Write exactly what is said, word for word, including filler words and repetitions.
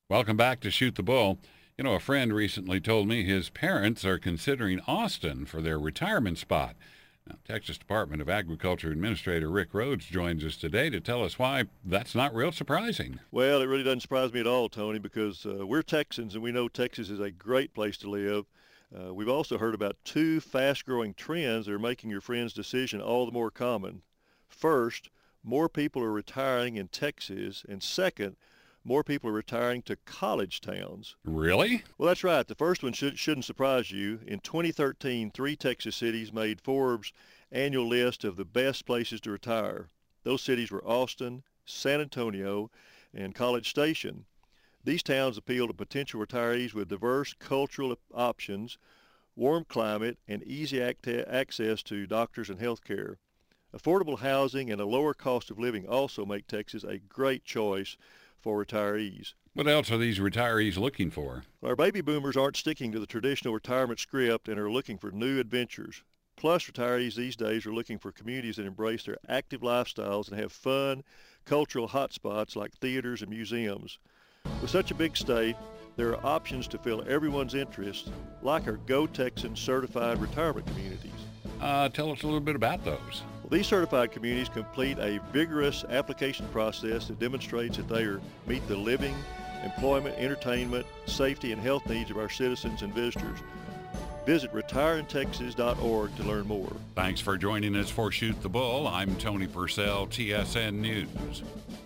Welcome back to Shoot the Bull. You know, a friend recently told me his parents are considering Austin for their retirement spot. Now, Texas Department of Agriculture Administrator Rick Rhodes joins us today to tell us why that's not real surprising. Well, it really doesn't surprise me at all, Tony, because uh, we're Texans and we know Texas is a great place to live. Uh, we've also heard about two fast-growing trends that are making your friend's decision all the more common. First, more people are retiring in Texas, and second, more people are retiring to college towns. Really? Well, that's right. The first one should, shouldn't surprise you. In twenty thirteen, three Texas cities made Forbes' annual list of the best places to retire. Those cities were Austin, San Antonio, and College Station. These towns appeal to potential retirees with diverse cultural options, warm climate, and easy act- access to doctors and health care. Affordable housing and a lower cost of living also make Texas a great choice for retirees. What else are these retirees looking for? Our baby boomers aren't sticking to the traditional retirement script and are looking for new adventures. Plus, retirees these days are looking for communities that embrace their active lifestyles and have fun, cultural hotspots like theaters and museums. With such a big state, there are options to fill everyone's interests, like our Go Texan certified retirement communities. Uh, tell us a little bit about those. Well, these certified communities complete a vigorous application process that demonstrates that they are, meet the living, employment, entertainment, safety, and health needs of our citizens and visitors. Visit retire in texas dot org to learn more. Thanks for joining us for Shoot the Bull. I'm Tony Purcell, T S N News.